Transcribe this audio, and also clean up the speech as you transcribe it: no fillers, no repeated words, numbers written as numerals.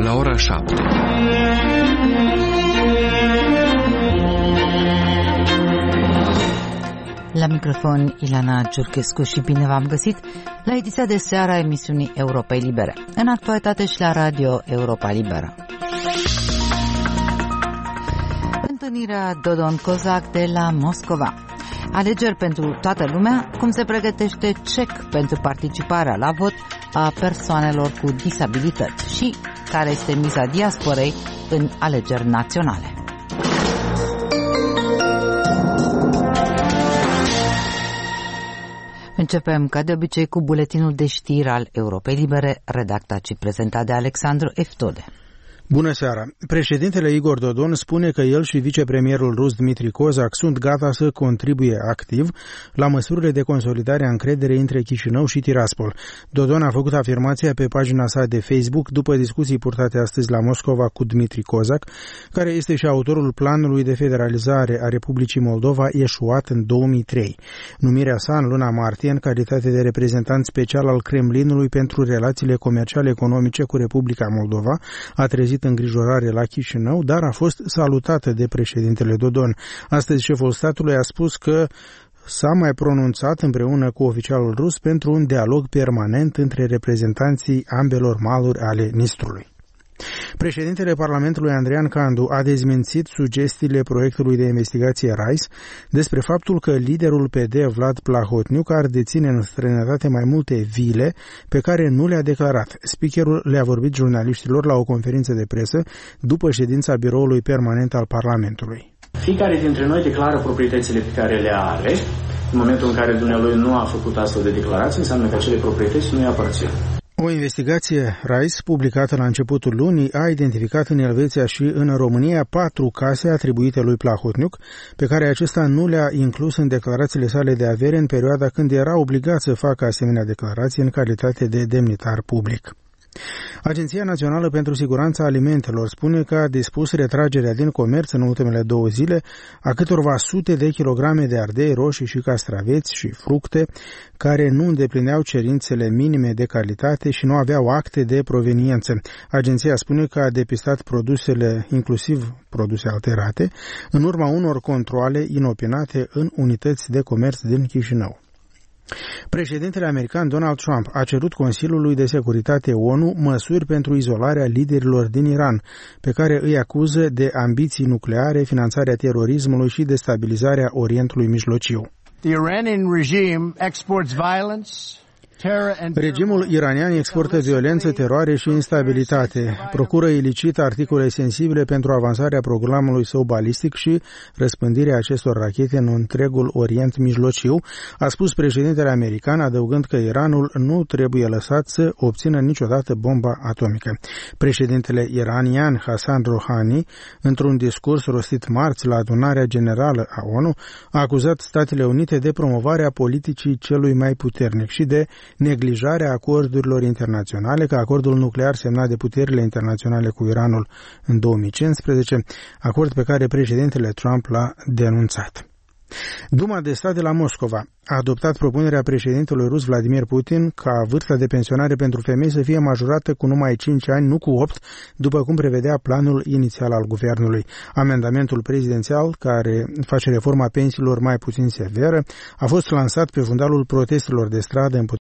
la ora 7. La microfon Ilana Ciurchescu și bine v-am găsit la ediția de seară a emisiunii Europei Libere, în actualitate și la Radio Europa Liberă. Întâlnirea Dodon-Kozak de la Moscova. Alegeri pentru toată lumea, cum se pregătește cec pentru participarea la vot a persoanelor cu disabilități și care este miza diasporei în alegeri naționale. Începem, ca de obicei, cu buletinul de știri al Europei Libere, redactat și prezentat de Alexandru Eftode. Bună seara! Președintele Igor Dodon spune că el și vicepremierul rus Dmitri Kozak sunt gata să contribuie activ la măsurile de consolidare a încrederei între Chișinău și Tiraspol. Dodon a făcut afirmația pe pagina sa de Facebook după discuții purtate astăzi la Moscova cu Dmitri Kozak, care este și autorul planului de federalizare a Republicii Moldova eșuat în 2003. Numirea sa în luna martie în calitate de reprezentant special al Kremlinului pentru relațiile comerciale economice cu Republica Moldova a trezit îngrijorare la Chișinău, dar a fost salutată de președintele Dodon. Astăzi șeful statului a spus că s-a mai pronunțat împreună cu oficialul rus pentru un dialog permanent între reprezentanții ambelor maluri ale Nistrului. Președintele Parlamentului Andrian Candu a dezmințit sugestiile proiectului de investigație RISE despre faptul că liderul PD Vlad Plahotniuc ar deține în străinătate mai multe vile pe care nu le-a declarat. Speakerul le-a vorbit jurnaliștilor la o conferință de presă după ședința biroului permanent al Parlamentului. Fiecare dintre noi declară proprietățile pe care le are. În momentul în care dumnealui nu a făcut astfel de declarații, înseamnă că acele proprietăți nu îi aparțin. O investigație RISE, publicată la începutul lunii, a identificat în Elveția și în România 4 case atribuite lui Plahotniuc, pe care acesta nu le-a inclus în declarațiile sale de avere în perioada când era obligat să facă asemenea declarații în calitate de demnitar public. Agenția Națională pentru Siguranța Alimentelor spune că a dispus retragerea din comerț în ultimele 2 zile a câtorva sute de kilograme de ardei roșii și castraveți și fructe care nu îndeplineau cerințele minime de calitate și nu aveau acte de proveniență. Agenția spune că a depistat produsele, inclusiv produse alterate, în urma unor controale inopinate în unități de comerț din Chișinău. Președintele american Donald Trump a cerut Consiliului de Securitate ONU măsuri pentru izolarea liderilor din Iran, pe care îi acuză de ambiții nucleare, finanțarea terorismului și destabilizarea Orientului Mijlociu. The Iranian regime exports violence. Regimul iranian exportă violență, teroare și instabilitate, procură ilicit articole sensibile pentru avansarea programului său balistic și răspândirea acestor rachete în întregul Orient Mijlociu, a spus președintele american, adăugând că Iranul nu trebuie lăsat să obțină niciodată bomba atomică. Președintele iranian Hassan Rouhani, într-un discurs rostit marți la adunarea generală a ONU, a acuzat Statele Unite de promovarea politicii celui mai puternic și de neglijarea acordurilor internaționale, ca acordul nuclear semnat de puterile internaționale cu Iranul în 2015, acord pe care președintele Trump l-a denunțat. Duma de stat de la Moscova a adoptat propunerea președintelui rus Vladimir Putin ca vârsta de pensionare pentru femei să fie majorată cu numai 5 ani, nu cu 8, după cum prevedea planul inițial al guvernului. Amendamentul prezidențial, care face reforma pensiilor mai puțin severă, a fost lansat pe fundalul protestelor de stradă împotriva